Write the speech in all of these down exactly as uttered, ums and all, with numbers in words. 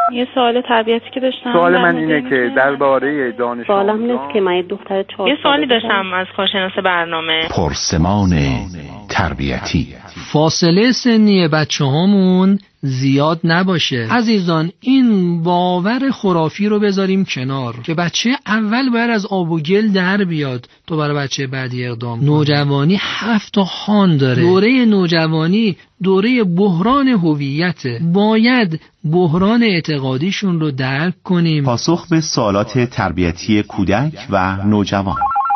یه سوال تربیتی که داشتم، سوال من اینه که درباره دانش سوالم نیست که من یه دختر چهار یه سوالی داشتم از کارشناس برنامه. پرسمان تربیتی. فاصله سنی بچه هامون زیاد نباشه. عزیزان، این باور خرافی رو بذاریم کنار که بچه اول باید از آب و گل در بیاد تو برای بچه بعدی اقدام. نوجوانی هفت تا خان داره. دوره نوجوانی دوره بحران هویته. باید بحران اعتقادیشون رو درک کنیم. پاسخ به سوالات تربیتی کودک و نوجوان.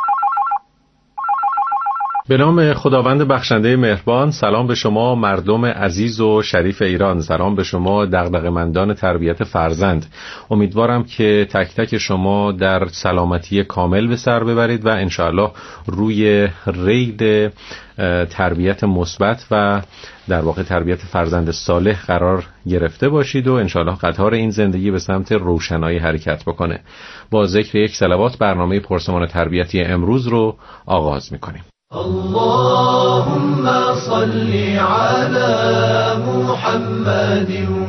به نام خداوند بخشنده مهربان. سلام به شما مردم عزیز و شریف ایران. سلام به شما دغدغه‌مندان تربیت فرزند. امیدوارم که تک تک شما در سلامتی کامل به سر ببرید و انشاءالله روی ریل تربیت مثبت و در واقع تربیت فرزند صالح قرار گرفته باشید و انشاءالله قطار این زندگی به سمت روشنایی حرکت بکنه. با ذکر یک صلوات برنامه پرسمان تربیتی امروز رو آغاز می‌کنیم. اللهم صل على محمد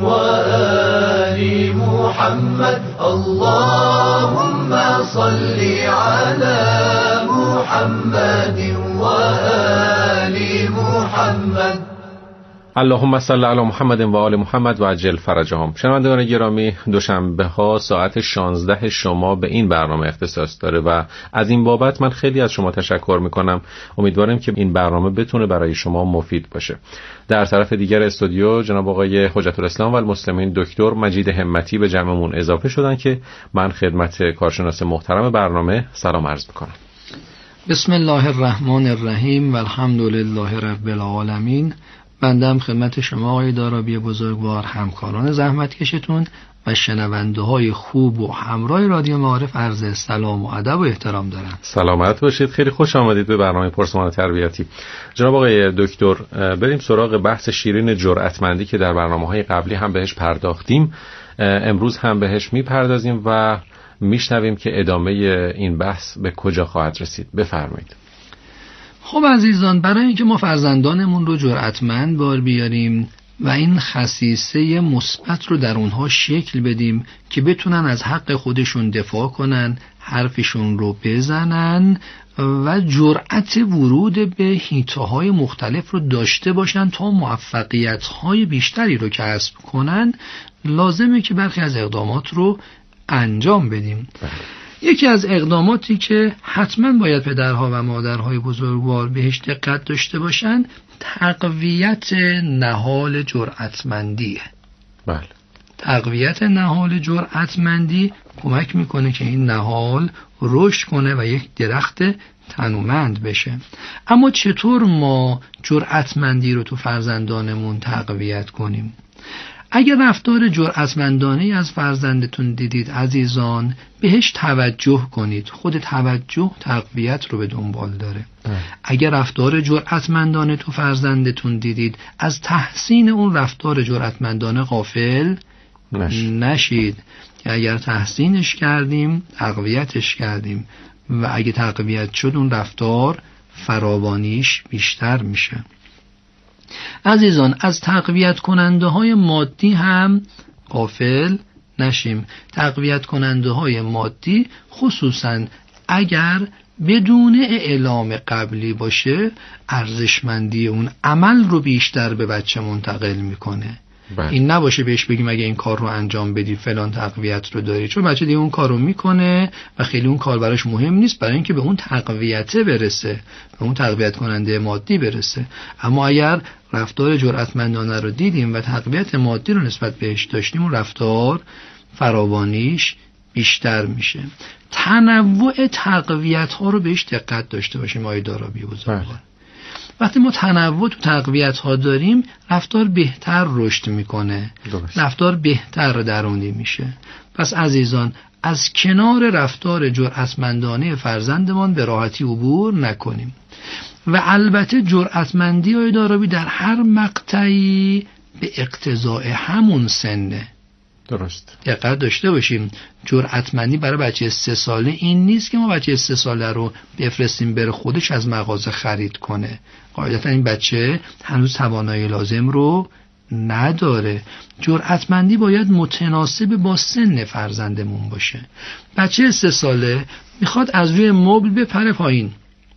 وآل محمد. اللهم صل على محمد وآل محمد. اللهم صل علی محمد و آل محمد و عجل فرجهم. شنوندگان گرامی، دوشنبه ها ساعت شانزده شما به این برنامه اختصاص داره و از این بابت من خیلی از شما تشکر میکنم. امیدوارم که این برنامه بتونه برای شما مفید باشه. در طرف دیگر استودیو جناب آقای حجت الاسلام و المسلمین دکتر مجید همتی به جمعمون اضافه شدن که من خدمت کارشناس محترم برنامه سلام عرض میکنم. بسم الله الرحمن الرحیم و الحمد لله رب العالمین. بندم خدمت شما آقای دارابی بزرگوار، همکاران زحمتکشتون و شنونده های خوب و همراه رادیو معارف عرض سلام و ادب و احترام دارم. سلامت باشید. خیلی خوش آمدید به برنامه پرسمان تربیتی. جناب آقای دکتر، بریم سراغ بحث شیرین جرأتمندی که در برنامه‌های قبلی هم بهش پرداختیم، امروز هم بهش میپردازیم و میشنویم که ادامه این بحث به کجا خواهد رسید. بفرمایید. خب عزیزان، برای اینکه ما فرزندانمون رو جرأتمند بار بیاریم و این خصیصه مثبت رو در اونها شکل بدیم که بتونن از حق خودشون دفاع کنن، حرفشون رو بزنن و جرأت ورود به حیطه‌های مختلف رو داشته باشن تا موفقیت‌های بیشتری رو کسب کنن، لازمه که برخی از اقدامات رو انجام بدیم. یکی از اقداماتی که حتما باید پدرها و مادرهای بزرگوار بهش دقت داشته باشن تقویت نهال جرأتمندیه. بله. تقویت نهال جرأتمندی کمک میکنه که این نهال رشد کنه و یک درخت تنومند بشه. اما چطور ما جرأتمندی رو تو فرزندانمون تقویت کنیم؟ اگر رفتار جرأتمندانه از فرزندتون دیدید عزیزان، بهش توجه کنید. خود توجه تقویت رو به دنبال داره. اه. اگر رفتار جرأتمندانه تو فرزندتون دیدید، از تحسین اون رفتار جرأتمندانه غافل نشید. نشید که اگر تحسینش کردیم تقویتش کردیم و اگه تقویت شد اون رفتار فراوانیش بیشتر میشه. عزیزان، از تقویت کننده های مادی هم غافل نشیم. تقویت کننده های مادی خصوصا اگر بدون اعلام قبلی باشه، ارزشمندی اون عمل رو بیشتر به بچه منتقل میکنه. بله. این نباشه بهش بگیم اگه این کار رو انجام بدی فلان تقویت رو داری، چون بچه دیگه اون کار رو میکنه و خیلی اون کار براش مهم نیست، برای اینکه به اون تقویته برسه، به اون تقویت کننده مادی برسه. اما اگر رفتار جرأتمندانه رو دیدیم و تقویت مادی رو نسبت بهش داشتیم، اون رفتار فراوانیش بیشتر میشه. تنوع تقویت ها رو بهش دقت داشته باشیم آقای دارابی بزرگوار. وقتی ما تنوع تو تقویت ها داریم، رفتار بهتر رشد میکنه، رفتار بهتر درونی میشه. پس عزیزان، از کنار رفتار جرأتمندانه فرزندمان به راحتی عبور نکنیم و البته جرأتمندی های دارابی در هر مقطعی به اقتضاء همون سنه. درست. دقت داشته باشیم، جرأتمندی برای بچه سه ساله این نیست که ما بچه سه ساله رو بفرستیم بره خودش از مغازه خرید کنه. قاعدتا این بچه هنوز توانایی لازم رو نداره. جرأتمندی باید متناسب با سن فرزندمون باشه. بچه سه ساله میخواد از روی مبل بپره پایین.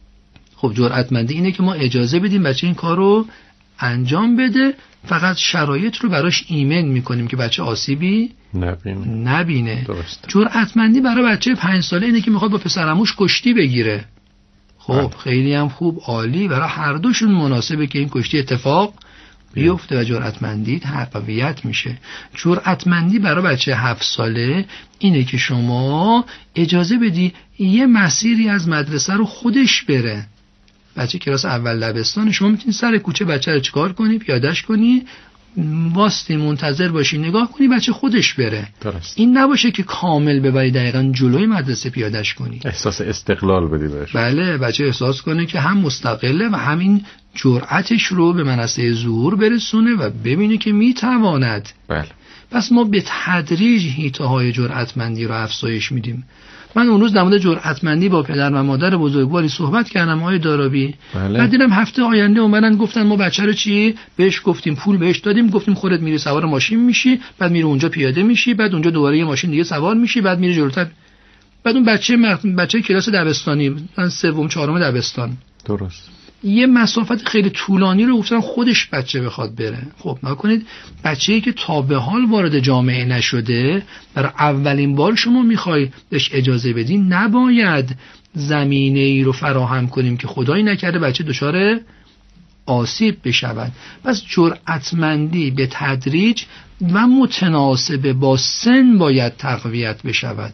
خب جرأتمندی اینه که ما اجازه بدیم بچه این کار رو انجام بده، فقط شرایط رو براش ایمن میکنیم که بچه آسیبی نبینه. نبینه. جرأتمندی برای بچه پنج ساله اینه که میخواد با پسرعموش کشتی بگیره. خب خیلی هم خوب، عالی، برای هر دوشون مناسبه که این کشتی اتفاق بیفته و جرأتمندی تقویت میشه. جرأتمندی برای بچه هفت ساله اینه که شما اجازه بدی یه مسیری از مدرسه رو خودش بره. بچه کلاس اول دبستان، شما میتونی سر کوچه بچه رو چیکار کنی؟ پیادهش کنی، واسطی منتظر باشی نگاه کنی بچه خودش بره. درست. این نباشه که کامل ببری دقیقاً جلوی مدرسه پیادهش کنی. احساس استقلال بدی بهش. بله، بچه احساس کنه که هم مستقله و همین جرأتش رو به منصه ظهور برسونه و ببینه که میتواند. بله. پس ما به تدریج حیطه‌های جرأتمندی رو افزایش میدیم. من اون روز در مورد جرأتمندی با پدر و مادر بزرگواری صحبت کردم آقای دارابی. بله. بعد دیدم هفته آینده اومدن گفتن ما بچه رو چی بهش گفتیم، پول بهش دادیم، گفتیم خودت میری سوار ماشین میشی، بعد میری اونجا پیاده میشی، بعد اونجا دوباره یه ماشین دیگه سوار میشی، بعد میری جلوتر. بعد اون بچه بچه کلاس دبستانی، مثلا سوم چهارم دبستان، درست، یه مسافت خیلی طولانی رو گفتن خودش بچه بخواد بره. خب نکنید بچه‌ای که تا به حال وارد جامعه نشده برای اولین بار شما میخوای بهش اجازه بدی، نباید زمینه ای رو فراهم کنیم که خدایی نکرده بچه دچار آسیب بشود. پس جرأتمندی به تدریج و متناسب با سن باید تقویت بشود.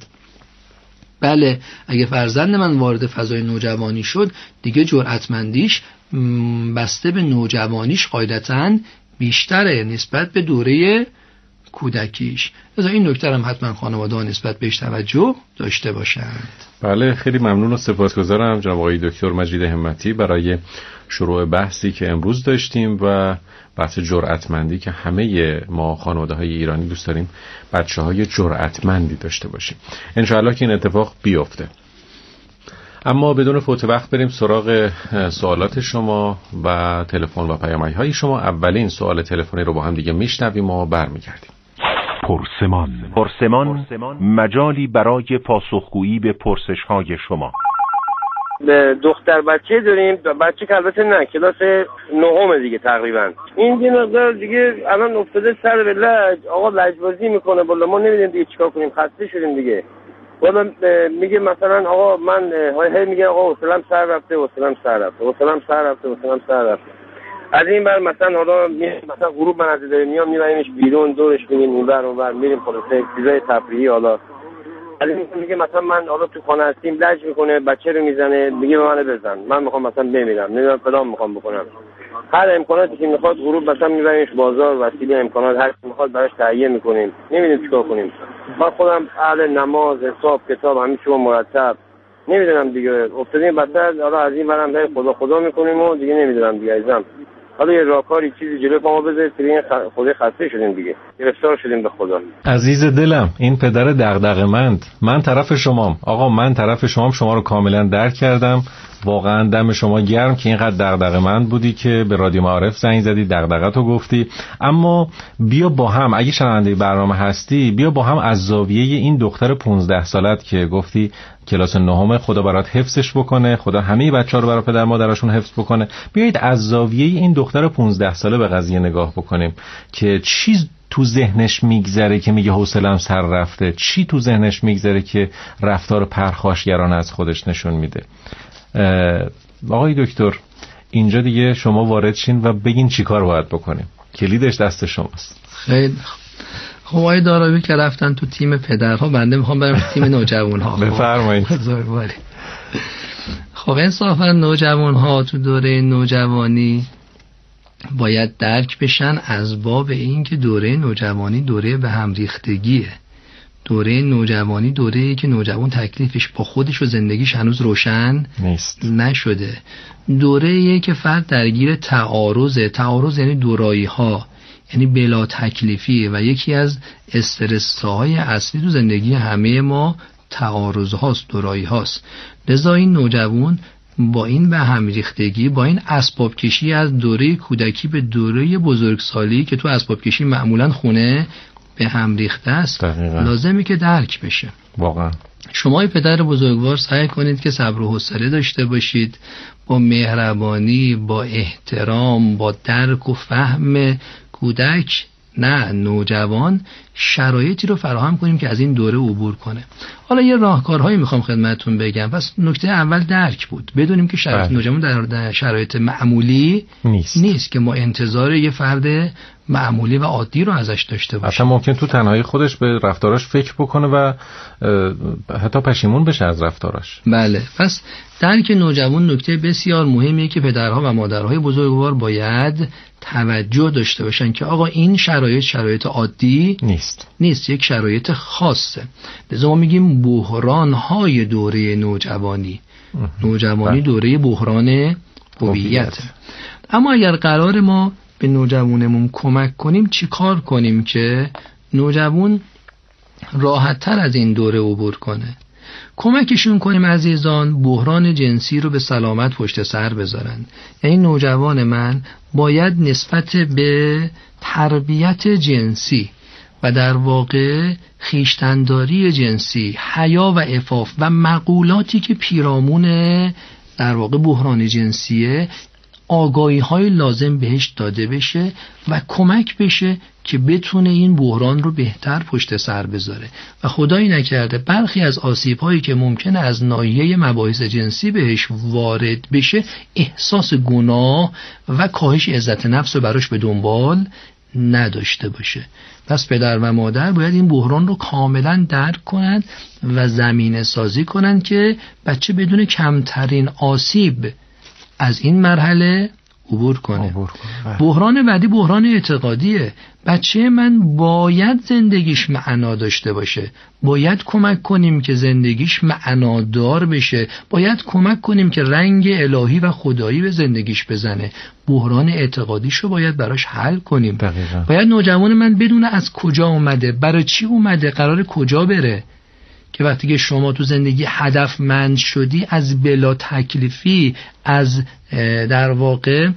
بله، اگه فرزند من وارد فضای نوجوانی شد دیگه جرأتمندیش بسته به نوجوانیش قاعدتاً بیشتره نسبت به دوره کودکیش. لذا این نکته هم حتما خانواده‌ها نسبت بهش توجه داشته باشند. بله، خیلی ممنون و سپاسگزارم جناب آقای دکتر مجید همتی برای شروع بحثی که امروز داشتیم و بحث جرأتمندی که همه ما خانواده‌های ایرانی دوست داریم بچه‌های جرأتمندی داشته باشیم. انشاءالله که این اتفاق بیفته. اما بدون فوت وقت بریم سراغ سوالات شما و تلفن و پیامک‌های شما. اولین سوال تلفنی رو با هم دیگه میشنویم و برمیگردیم. پرسمان پرسمان مجالی برای پاسخگویی به پرسش‌های شما. دختر بچه داریم، بچه که البته نه کلاس نهم دیگه تقریبا. این یه مقدار دیگه الان افتاده سر به لج، آقا لجبازی میکنه، بالا ما نمیدونیم دیگه چیکار کنیم، خسته شدیم دیگه. بالا میگه مثلا آقا من هی میگه آقا حوصله‌ام سر رفته، حوصله‌ام سر رفته، حوصله‌ام سر رفته، حوصله‌ام سر رفته. از این بر مثلا حالا مثلا غروب منزل داریم میام میبریمش بیرون، دورش میگیم اینور اونور، میریم خلاصه چیزای تفریحی. حالا از این میگه مثلا من حالا تو خانه هستیم، لج میکنه، بچه رو میزنه، میگه به من بزن، من میخوام مثلا بمیرم، نمیدونم فلان میخوام بکنم. هر امکاناتی که میخواد غروب مثلا میبریمش بازار، وسیله امکانات هر چی میخواد براش تهیه میکنیم، نمیدونیم چیکار کنیم. من خودم اهل نماز، حساب، کتاب، همه چیو مرتب، نمیدونم دیگه افتادیم بدتر. حالا از این برم دای خدا خدا میکنیم و دیگه نمیدونم دیگه عزیزم. حالا یه راهکاری چیزی جلوی پامو بذارید که این خود خسته شدیم دیگه، گرفتار شدیم به خدا. عزیز دلم، این پدر دغدغه‌مند، من طرف شمام. آقا من طرف شمام، شما رو کاملا درک کردم. واقعا دم شما گرم که اینقدر دغدغه‌مند بودی که به رادیو معارف زنگ زدی، دغدغه‌تو گفتی. اما بیا با هم، اگه شنونده برنامه هستی، بیا با هم از زاویه این دختر پانزده سالت که گفتی کلاس نهم، خدا برات حفظش بکنه، خدا همه بچه‌ها رو برای پدر مادرشون حفظ بکنه، بیایید از زاویه این دختر پانزده ساله به قضیه نگاه بکنیم که چیز تو ذهنش میگذره که میگه حوصله‌ام سر رفته، چی تو ذهنش میگذره که رفتار پرخاشگرانه از خودش نشون میده. آقای دکتر، اینجا دیگه شما وارد شین و بگین چی کار باید بکنیم. کلیدش دست شماست. خیلی خب آقای دارابی که رفتن تو تیم پدرها، بنده میخوام برم تیم نوجوان‌ها. بفرمایید. خب انصافا نوجوان‌ها تو دوره نوجوانی باید درک بشن از باب این که دوره نوجوانی دوره به هم ریختگیه. دوره نوجوانی دوره‌ای که نوجوان تکلیفش با خودش و زندگیش هنوز روشن نیست، نشده. دوره‌ای که فرد درگیر تعارضه. تعارض یعنی دورایی‌ها، یعنی بلا تکلیفی، و یکی از استرس‌های اصلی تو زندگی همه ما تعارض هاست، دورایی هاست. لذا این نوجوان با این به هم ریختگی، با این اسباب کشی از دوره کودکی به دوره بزرگسالی که تو اسباب کشی معمولا خونه به هم ریخته است، دقیقا. لازمی که درک بشه. واقعا شما پدر بزرگوار سعی کنید که صبر و حوصله داشته باشید، با مهربانی، با احترام، با درک و فهم کودک نه نوجوان شرایطی رو فراهم کنیم که از این دوره عبور کنه. حالا یه راهکارهایی میخوام خدمتتون بگم. پس نکته اول درک بود، بدونیم که شرایط نوجوان در, در شرایط معمولی نیست. نیست که ما انتظار یه فرد معمولی و عادی رو ازش داشته باشیم. اصلا ممکن تو تنهایی خودش به رفتاراش فکر بکنه و حتی پشیمون بشه از رفتاراش. بله، پس درک نوجوان نکته بسیار مهمیه که پدرها و مادرهای بزرگوار باید توجه داشته باشن که آقا این شرایط شرایط عادی نیست نیست یک شرایط خاصه. لذا ما میگیم بحران‌های دوره نوجوانی. نوجوانی دوره بحران هویت. اما اگر قرار ما به نوجوانمون کمک کنیم چی کار کنیم که نوجوان راحت تر از این دوره عبور کنه؟ کمکشون کنیم عزیزان بحران جنسی رو به سلامت پشت سر بذارن. یعنی نوجوان من باید نسبت به تربیت جنسی و در واقع خویشتن‌داری جنسی، حیا و عفاف و مقولاتی که پیرامون در واقع بحران جنسیه آگاهی های لازم بهش داده بشه و کمک بشه که بتونه این بحران رو بهتر پشت سر بذاره و خدایی نکرده برخی از آسیب هایی که ممکنه از ناحیه مباحث جنسی بهش وارد بشه احساس گناه و کاهش عزت نفس رو براش به دنبال نداشته باشه. پس پدر و مادر باید این بحران رو کاملا درک کنند و زمینه سازی کنند که بچه بدون کمترین آسیب از این مرحله عبور کنه. عبور کنه. بحران بعدی بحران اعتقادیه. بچه من باید زندگیش معنا داشته باشه، باید کمک کنیم که زندگیش معنادار بشه، باید کمک کنیم که رنگ الهی و خدایی به زندگیش بزنه. بحران اعتقادیش رو باید براش حل کنیم. دقیقا. باید نوجوان من بدونه از کجا اومده، برای چی اومده، قرار کجا بره، که وقتی که شما تو زندگی هدفمند شدی از بلا تکلیفی، از در واقع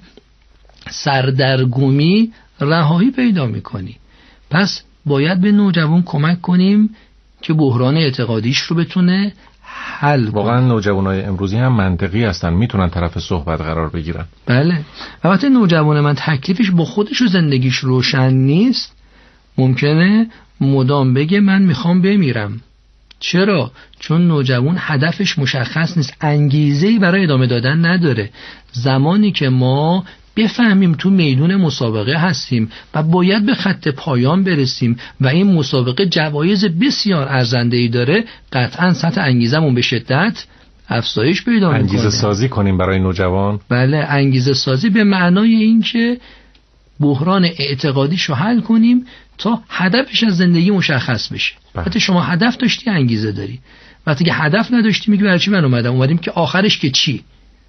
سردرگمی رهایی پیدا میکنی. پس باید به نوجوان کمک کنیم که بحران اعتقادیش رو بتونه حل کنه. واقعا نوجوانای امروزی هم منطقی هستن، میتونن طرف صحبت قرار بگیرن. بله. و وقتی نوجوان من تکلیفش با خودش و زندگیش روشن نیست، ممکنه مدام بگه من میخوام بمیرم. چرا؟ چون نوجوان هدفش مشخص نیست، انگیزه‌ای برای ادامه دادن نداره. زمانی که ما بفهمیم تو میدون مسابقه هستیم و باید به خط پایان برسیم و این مسابقه جوایز بسیار ارزنده‌ای داره، قطعاً سطح انگیزمون به شدت افزایش پیدا می‌کنه. انگیزه سازی کنیم برای نوجوان. بله، انگیزه سازی به معنای این که بحران اعتقادیشو حل کنیم تا هدفش از زندگی مشخص بشه. وقتی شما هدف داشتی انگیزه داری، وقتی که هدف نداشتی میگی برای چی من اومدم؟ اومدیم که آخرش که چی؟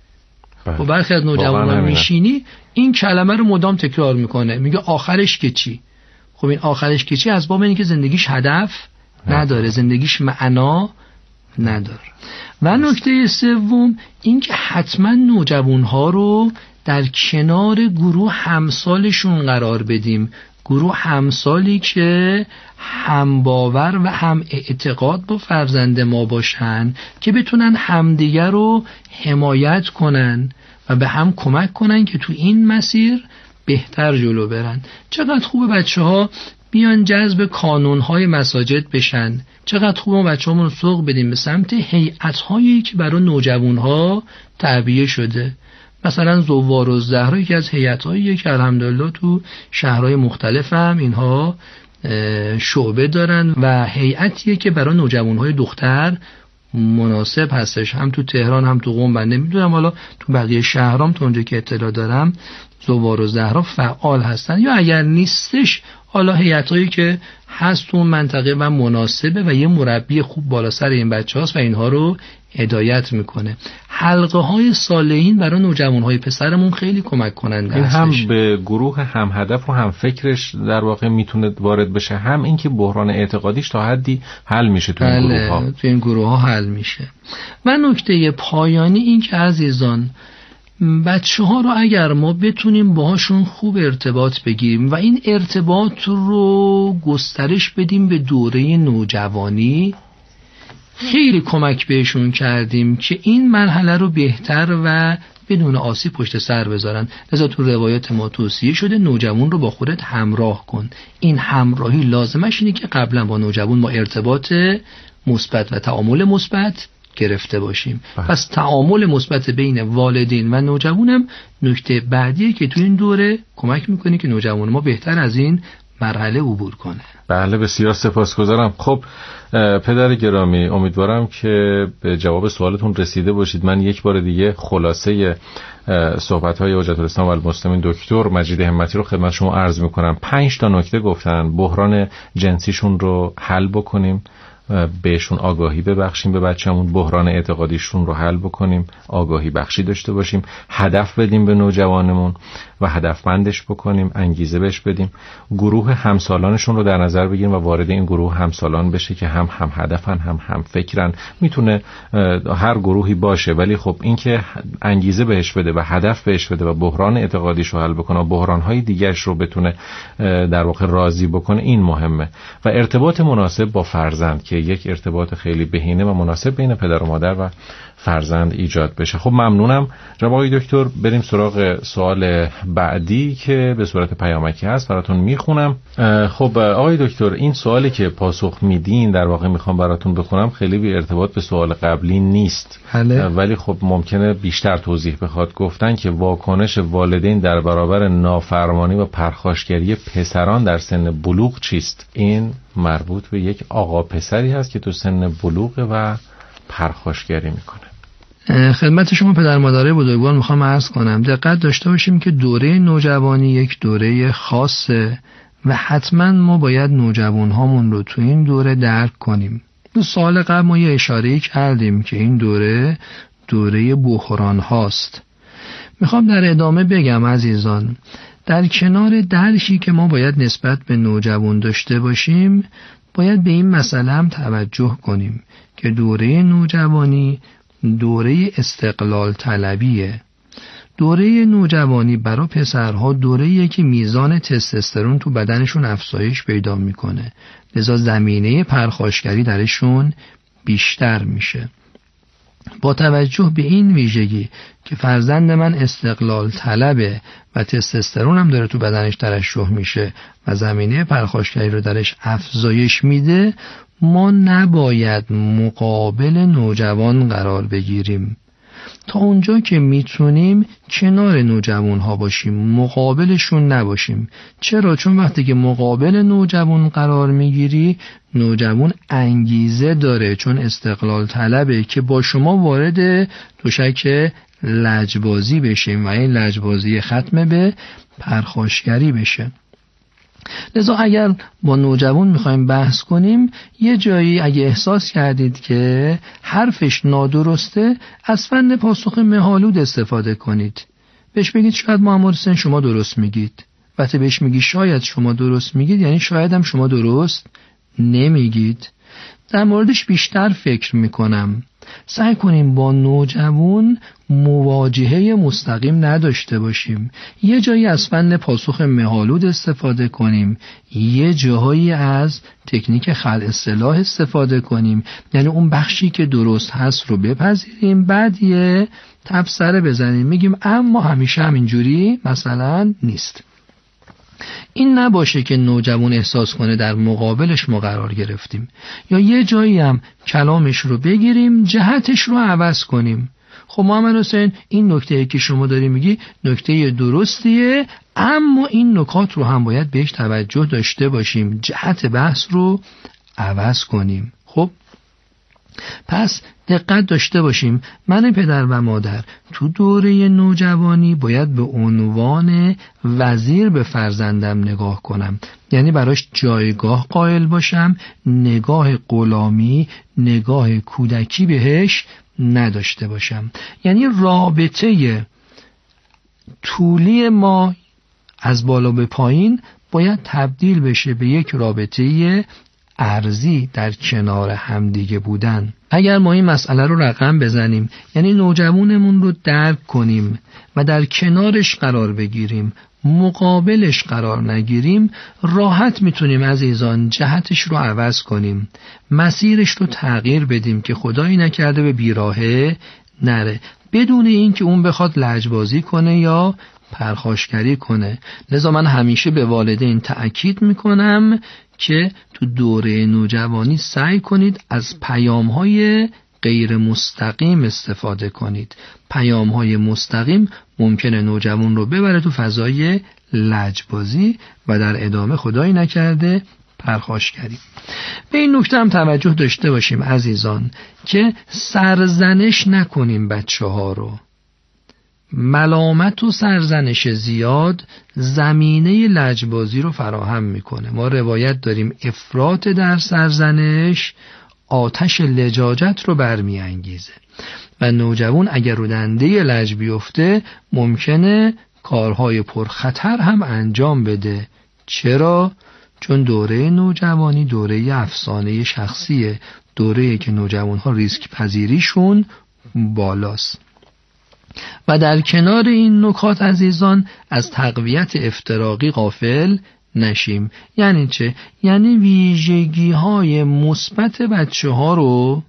و برخی از نوجوانان میشینی این کلمه رو مدام تکرار میکنه، میگه آخرش که چی؟ خب این آخرش که چی از باب اینه که زندگیش هدف نداره، زندگیش معنا نداره. و نکته سوم این که حتما نوجوانها رو در کنار گروه همسالشون قرار بدیم، گروه همسالی که هم باور و هم اعتقاد با فرزند ما باشن که بتونن همدیگر رو حمایت کنن و به هم کمک کنن که تو این مسیر بهتر جلو برن. چقدر خوبه بچه ها بیان جذب کانونهای مساجد بشن، چقدر خوبه ما بچه همون رو سوق بدیم به سمت هیئت‌هایی که برای نوجوانها تعبیه شده. مثلا زوار و زهرا یکی از هیئت‌هاییه که الحمدلله تو شهرهای مختلف هم اینها شعبه دارن و هیئتیه که برای نوجوانهای دختر مناسب هستش، هم تو تهران هم تو قم. بنده میدونم حالا تو بقیه شهرام تو اونجا که اطلاع دارم زوار و زهرا فعال هستن، یا اگر نیستش حالا هیئتایی که هست تو منطقه و مناسبه و یه مربی خوب بالا سر این بچه هاست و اینها رو هدایت میکنه. حلقه های صالحین برای نوجوان های پسرمون خیلی کمک کننده این هستش. هم به گروه هم هدف و هم فکرش در واقع میتونه وارد بشه، هم اینکه بحران اعتقادیش تا حدی حل میشه تو این گروه ها. تو این گروه ها حل میشه. و نکته پایانی این که عزیزان، بچه ها رو اگر ما بتونیم باهاشون خوب ارتباط بگیریم و این ارتباط رو گسترش بدیم به دوره نوجوانی، خیلی کمک بهشون کردیم که این مرحله رو بهتر و بدون آسیب پشت سر بذارن. لذا تو روایات ما توصیه شده نوجوان رو با خودت همراه کن. این همراهی لازمش اینه که قبلا با نوجوان ما ارتباط مثبت و تعامل مثبت گرفته باشیم. بله. پس تعامل مثبت بین والدین و نوجوانم نکته بعدیه که تو این دوره کمک میکنه که نوجوان ما بهتر از این مرحله عبور کنه. بله بسیار سپاسگزارم. خب پدر گرامی، امیدوارم که به جواب سوالتون رسیده باشید. من یک بار دیگه خلاصه صحبت‌های حجت الاسلام و المسلمین دکتر مجید همتی رو خدمت شما عرض میکنم. پنج تا نکته گفتن: بحران جنسیشون رو حل بکنیم، بهشون آگاهی ببخشیم، به بچه‌مون بحران اعتقادیشون رو حل بکنیم، آگاهی بخشی داشته باشیم، هدف بدیم به نوجوانمون و هدفمندش بکنیم، انگیزه بهش بدیم، گروه همسالانشون رو در نظر بگیریم و وارد این گروه همسالان بشه که هم هم هدفن هم هم فکرن. میتونه هر گروهی باشه، ولی خب این که انگیزه بهش بده و هدف بهش بده و بحران اعتقادیش رو حل بکنه و بحران‌های دیگه‌اش رو بتونه در واقع راضی بکنه، این مهمه. و ارتباط مناسب با فرزند که یک ارتباط خیلی بهینه و مناسب بین پدر و مادر و فرزند ایجاد بشه. خب ممنونم جناب آقای دکتر. بریم سراغ سوال بعدی که به صورت پیامکی هست، براتون میخونم. خب آقای دکتر، این سوالی که پاسخ میدین در واقع میخوام براتون بخونم، خیلی بی ارتباط به سوال قبلی نیست. هله. ولی خب ممکنه بیشتر توضیح بخواد. گفتن که واکنش والدین در برابر نافرمانی و پرخاشگری پسران در سن بلوغ چیست؟ این مربوط به یک آقا پسری هست که تو سن بلوغ و پرخاشگری میکنه. خدمت شما پدر مادرای بزرگوار میخوام عرض کنم دقت داشته باشیم که دوره نوجوانی یک دوره خاصه و حتما ما باید نوجوان هامون رو تو این دوره درک کنیم. دو سال قبل ما یه اشاره کردیم که این دوره دوره بحران هاست. میخوام در ادامه بگم عزیزان، در کنار درکی که ما باید نسبت به نوجوان داشته باشیم، باید به این مسئله هم توجه کنیم که دوره نوجوانی دوره استقلال طلبیه. دوره نوجوانی برای پسرها دوره‌ایه که میزان تستوسترون تو بدنشون افزایش پیدا میکنه، لذا زمینه پرخاشگری درشون بیشتر میشه. با توجه به این ویژگی که فرزند من استقلال طلبه و تستوسترون هم داره تو بدنش ترشح میشه و زمینه پرخاشگری رو درش افزایش میده، ما نباید مقابل نوجوان قرار بگیریم. تا اونجا که میتونیم کنار نوجوان ها باشیم، مقابلشون نباشیم. چرا؟ چون وقتی که مقابل نوجوان قرار میگیری، نوجوان انگیزه داره، چون استقلال طلبه که با شما وارد تشک لجبازی بشیم و این لجبازی ختم به پرخاشگری بشه. لذا اگر با نوجوان میخوایم بحث کنیم، یه جایی اگه احساس کردید که حرفش نادرسته، از فن پاسخ مه‌آلود استفاده کنید. بهش بگید شاید محمد حسین شما درست میگید. وقتی بهش میگی شاید شما درست میگید، یعنی شاید هم شما درست نمیگید. در موردش بیشتر فکر میکنم. سعی کنیم با نوجوان مواجهه مستقیم نداشته باشیم. یه جایی از فن پاسخ مه‌آلود استفاده کنیم، یه جایی از تکنیک خلع اصطلاح استفاده کنیم، یعنی اون بخشی که درست هست رو بپذیریم، بعد یه تبصره بزنیم میگیم اما همیشه همینجوری مثلا نیست. این نباشه که نوجوان احساس کنه در مقابلش ما قرار گرفتیم، یا یه جایی هم کلامش رو بگیریم جهتش رو عوض کنیم. خب محمد حسین این نکته که شما داری میگی نکته درستیه، اما این نکات رو هم باید بهش توجه داشته باشیم، جهت بحث رو عوض کنیم. خب پس دقت داشته باشیم. من پدر و مادر تو دوره نوجوانی باید به عنوان وزیر به فرزندم نگاه کنم، یعنی براش جایگاه قائل باشم، نگاه غلامی، نگاه کودکی بهش نداشته باشم. یعنی رابطه طولی ما از بالا به پایین باید تبدیل بشه به یک رابطه ارزی در کنار همدیگه بودن. اگر ما این مسئله رو رقم بزنیم، یعنی نوجوانمون رو درک کنیم و در کنارش قرار بگیریم، مقابلش قرار نگیریم، راحت میتونیم عزیزان جهتش رو عوض کنیم، مسیرش رو تغییر بدیم که خدایی نکرده به بیراهه نره، بدون اینکه اون بخواد لجبازی کنه یا پرخاشگری کنه. لذا من همیشه به والدین تأکید میکنم که تو دوره نوجوانی سعی کنید از پیام‌های غیر مستقیم استفاده کنید. پیام‌های مستقیم ممکنه نوجوان رو ببره تو فضای لجبازی و در ادامه خدایی نکرده پرخاشگری. به این نکته هم توجه داشته باشیم عزیزان که سرزنش نکنیم بچه ها رو. ملامت و سرزنش زیاد زمینه لجبازی رو فراهم میکنه. ما روایت داریم افراط در سرزنش آتش لجاجت رو برمیانگیزه و نوجوان اگر رو دنده لج بیفته ممکنه کارهای پرخطر هم انجام بده. چرا؟ چون دوره نوجوانی دوره افسانه شخصیه، دوره‌ای که نوجوان‌ها ریسک پذیریشون بالاست. و در کنار این نکات عزیزان از تقویت افتراقی غافل نشیم. یعنی چه؟ یعنی ویژگی های مثبت بچه ها رو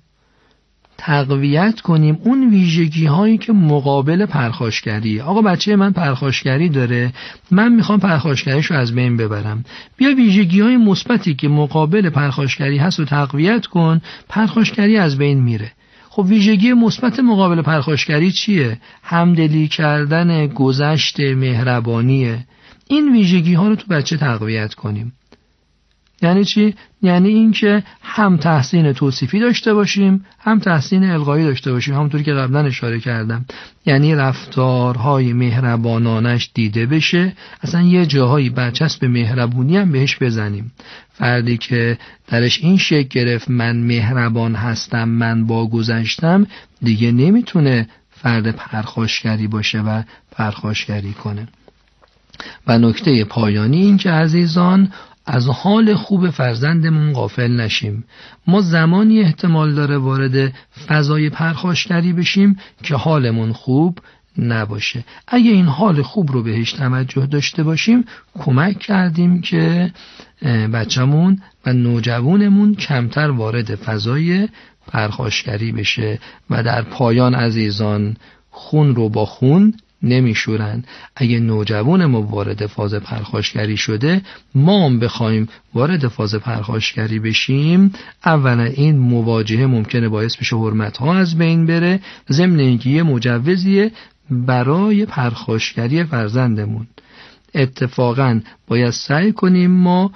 تقویت کنیم، اون ویژگی هایی که مقابل پرخاشگری. آقا بچه من پرخاشگری داره، من میخوام پرخاشگریشو از بین ببرم، بیا ویژگی های مثبتی که مقابل پرخاشگری هست رو تقویت کن، پرخاشگری از بین میره. خب ویژگی مثبت مقابل پرخاشگری چیه؟ همدلی کردن، گذشت، مهربانیه. این ویژگی ها رو تو بچه تقویت کنیم. یعنی چی؟ یعنی این که هم تحسین توصیفی داشته باشیم، هم تحسین القایی داشته باشیم، همونطوری که قبلا اشاره کردم. یعنی رفتارهای مهربانانش دیده بشه، اصلا یه جاهایی برچسب مهربونی هم بهش بزنیم. فردی که درش این شکل گرفت من مهربان هستم، من با گذشتم، دیگه نمیتونه فرد پرخاشگری باشه و پرخاشگری کنه. و نکته پایانی این که عزیزان از حال خوب فرزندمون غافل نشیم. ما زمانی احتمال داره وارد فضای پرخاشگری بشیم که حالمون خوب نباشه. اگه این حال خوب رو بهش توجه داشته باشیم کمک کردیم که بچه‌مون و نوجوانمون کمتر وارد فضای پرخاشگری بشه. و در پایان عزیزان خون رو با خون نمیشورن. اگه نوجوان ما وارد فاز پرخاشگری شده، ما هم بخوایم وارد فاز پرخاشگری بشیم، اولا این مواجهه ممکنه باعث بشه حرمت‌ها از بین بره، ضمن اینکه یه مجوزیه برای پرخاشگری فرزندمون. اتفاقا باید سعی کنیم ما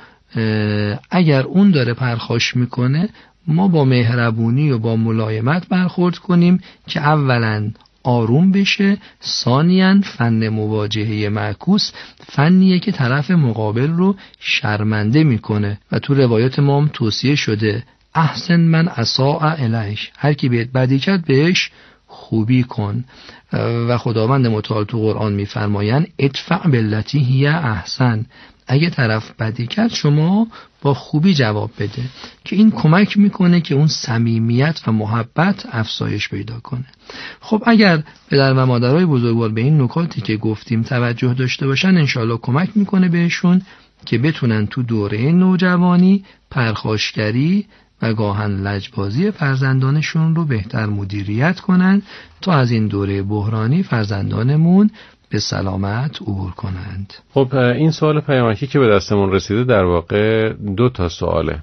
اگر اون داره پرخاش میکنه ما با مهربونی و با ملایمت برخورد کنیم که اولا آروم بشه، ثانیاً فن مواجهه معکوس فنیه که طرف مقابل رو شرمنده میکنه و تو روایات ما هم توصیه شده احسن من اساء الیک، هر کی بهت بدی کرد بهش خوبی کن. و خداوند متعال تو قرآن میفرمایند ادفع بالتی هی احسن، اگه طرف بدی کرد شما با خوبی جواب بده، که این کمک میکنه که اون صمیمیت و محبت افزایش پیدا کنه. خب اگر پدر و مادرای بزرگوار به این نکاتی که گفتیم توجه داشته باشن، انشالله کمک میکنه بهشون که بتونن تو دوره نوجوانی پرخاشگری و گاهن لجبازی فرزندانشون رو بهتر مدیریت کنن تا از این دوره بحرانی فرزندانمون به سلامت عبور کنند. خب این سوال پیامکی که به دستمون رسیده در واقع دو تا سواله.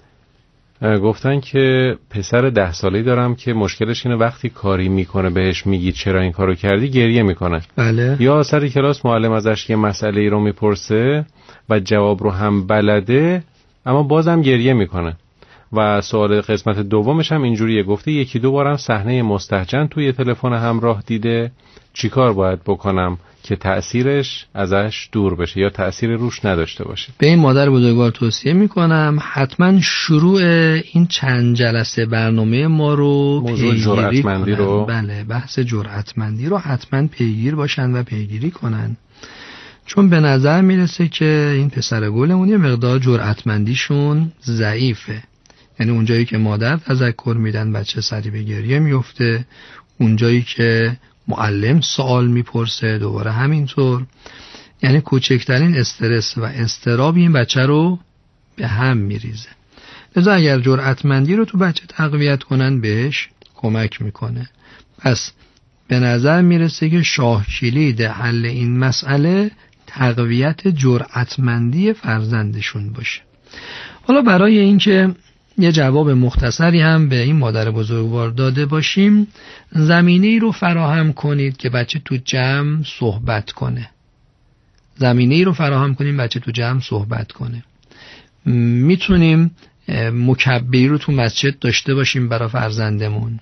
گفتن که پسر ده ساله‌ای دارم که مشکلش اینه وقتی کاری میکنه بهش میگی چرا این کارو کردی گریه میکنه. بله. یا سر کلاس معلم ازش یه مسئله ای رو میپرسه و جواب رو هم بلده اما بازم گریه میکنه. و سوال قسمت دومش هم اینجوریه، گفته یکی دو بارم صحنه مستهجن توی تلفن همراه دیده، چیکار باید بکنم که تأثیرش ازش دور بشه یا تأثیر روش نداشته باشه؟ به این مادر بزرگوار توصیه میکنم حتما شروع این چند جلسه برنامه ما رو موضوع جرأتمندی رو بله بحث جرأتمندی رو حتما پیگیر باشن و پیگیری کنن، چون به نظر میرسه که این پسر گلمون یه مقدار جرأتمندیشون ضعیفه. یعنی اونجایی که مادر تذکر میدن بچه سری به گریه میفته، اونجایی که معلم سوال میپرسه دوباره همینطور. یعنی کوچکترین استرس و اضطراب این بچه رو به هم میریزه. لذا اگر جرأتمندی رو تو بچه تقویت کنن بهش کمک میکنه. پس به نظر میرسه که شاه کلید حل این مسئله تقویت جرأتمندی فرزندشون باشه. حالا برای اینکه یه جواب مختصری هم به این مادر بزرگوار داده باشیم، زمینه‌ای رو فراهم کنید که بچه تو جمع صحبت کنه. زمینه‌ای رو فراهم کنیم بچه تو جمع صحبت کنه. میتونیم مکبری رو تو مسجد داشته باشیم برای فرزندمون.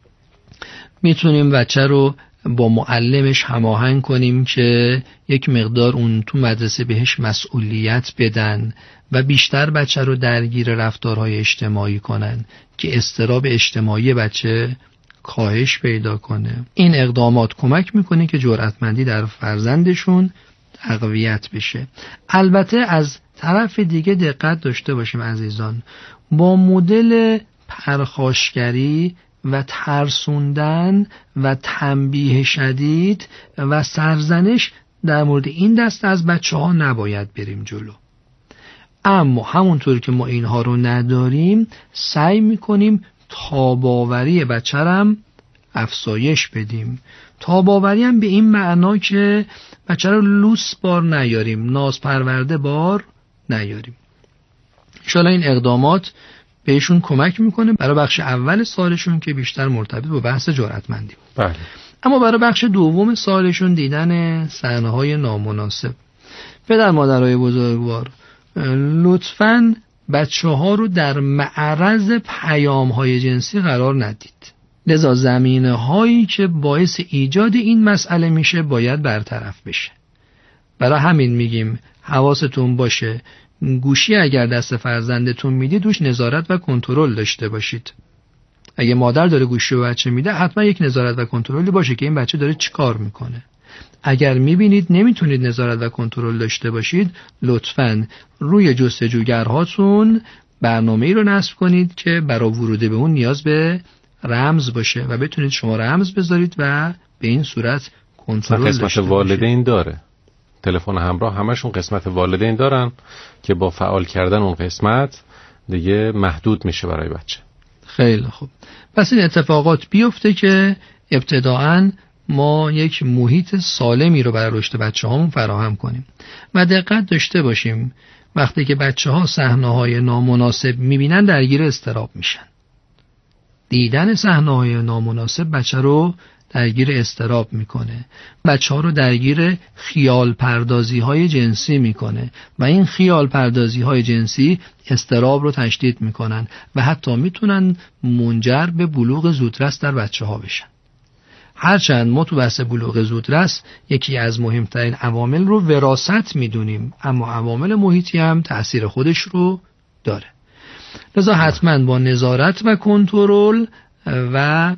میتونیم بچه رو با معلمش هماهنگ کنیم که یک مقدار اون تو مدرسه بهش مسئولیت بدن و بیشتر بچه رو درگیر رفتارهای اجتماعی کنن که اضطراب اجتماعی بچه کاهش پیدا کنه. این اقدامات کمک میکنه که جرأتمندی در فرزندشون تقویت بشه. البته از طرف دیگه دقت داشته باشیم عزیزان، با مدل پرخاشگری و ترسوندن و تنبیه شدید و سرزنش در مورد این دست از بچه ها نباید بریم جلو. اما همونطور که ما اینها رو نداریم سعی میکنیم تاباوری بچه هم افزایش بدیم. تاباوری هم به این معنا که بچه رو لوس بار نیاریم، ناز پرورده بار نیاریم. انشاءالله این اقدامات بهشون کمک میکنه برای بخش اول سالشون که بیشتر مرتبط با بحث جرأتمندی. بله. اما برای بخش دوم سالشون دیدن صحنه‌های نامناسب. پدر مادرای بزرگوار لطفاً بچه‌ها رو در معرض پیام‌های جنسی قرار ندید. لذا زمینه‌هایی که باعث ایجاد این مسئله میشه باید برطرف بشه. برای همین میگیم حواستون باشه گوشی اگر دست فرزندتون میدید روش نظارت و کنترل داشته باشید. اگه مادر داره گوشی به بچه میده حتما یک نظارت و کنترلی باشه که این بچه داره چی کار میکنه. اگر میبینید نمیتونید نظارت و کنترل داشته باشید لطفاً روی جستجوگرهاتون برنامه‌ای رو نصب کنید که برای ورود به اون نیاز به رمز باشه و بتونید شما رمز بذارید و به این صورت کنترل داشته باشید. قسمت والدین داره. تلفن همراه همشون قسمت والدین دارن که با فعال کردن اون قسمت دیگه محدود میشه برای بچه. خیلی خوب. پس این اتفاقات بیفته که ابتداعاً ما یک محیط سالمی رو برای رشد بچه هامون فراهم کنیم و دقت داشته باشیم وقتی که بچه ها صحنه‌های نامناسب میبینن درگیر اضطراب میشن. دیدن صحنه‌های نامناسب بچه رو درگیر اضطراب میکنه، بچه ها رو درگیر خیال پردازی های جنسی میکنه و این خیال پردازی های جنسی اضطراب رو تشدید میکنن و حتی میتونن منجر به بلوغ زودرس در بچه ها بشن. هرچند ما تو بحث بلوغ زودرس یکی از مهمترین عوامل رو وراثت میدونیم، اما عوامل محیطی هم تأثیر خودش رو داره. لذا حتما با نظارت و کنترل و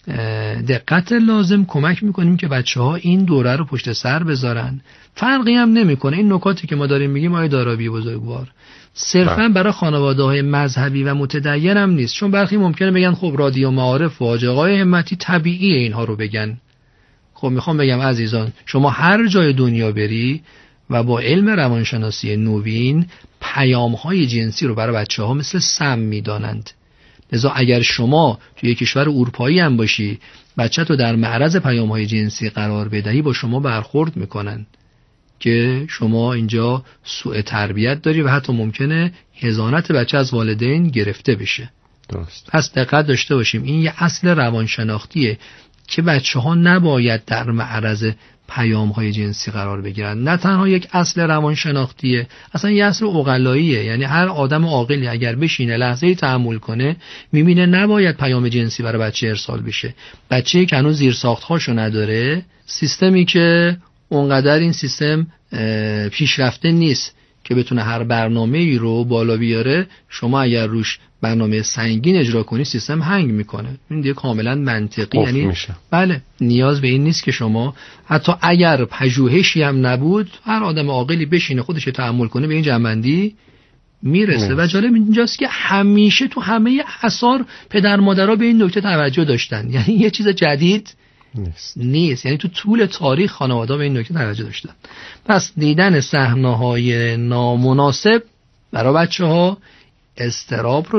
دقت لازم کمک میکنیم که بچه ها این دوره رو پشت سر بذارن. فرقی هم نمیکنه این نکاتی که ما داریم میگیم آقای دارابی بزرگوار صرفا برای خانواده های مذهبی و متدین هم نیست، چون برخی ممکنه بگن خب رادیو معارف و حاج آقای همتی طبیعیه اینها رو بگن. خب میخوام بگم عزیزان شما هر جای دنیا بری و با علم روانشناسی نوین پیام های جنسی رو برای بچه ها مثل سم میدانند. لذا اگر شما توی کشور اروپایی هم باشی بچه تو در معرض پیام‌های جنسی قرار بدهی با شما برخورد میکنن که شما اینجا سوء تربیت داری و حتی ممکنه حضانت بچه از والدین گرفته بشه. درست. پس دقت داشته باشیم این یه اصل روانشناختیه که بچه ها نباید در معرض پیام‌های جنسی قرار بگیرن. نه تنها یک اصل روانشناختیه، اصلا یه اصل عقلاییه. یعنی هر آدم عاقلی اگر بشینه لحظه‌ای تأمل کنه می‌بینه نباید پیام جنسی برای بچه ارسال بشه. بچه‌ای که هنوز زیرساخت‌هاشو نداره، سیستمی که اونقدر این سیستم پیشرفته نیست که بتونه هر برنامه‌ای رو بالا بیاره، شما اگر روش برنامه سنگین اجرا کنی سیستم هنگ میکنه. این دیگه کاملا منطقی، یعنی میشه. بله نیاز به این نیست که شما حتی اگر پژوهشی هم نبود هر آدم عاقلی بشینه خودش تأمل کنه به این جنبندی میرسه. و جالب اینجاست که همیشه تو همه آثار پدر مادرها به این نکته توجه داشتن، یعنی یه چیز جدید نیست. نیست یعنی تو طول تاریخ خانواده‌ها به این نکته توجه داشتن. پس دیدن صحنه‌های نامناسب برای بچه‌ها اضطراب رو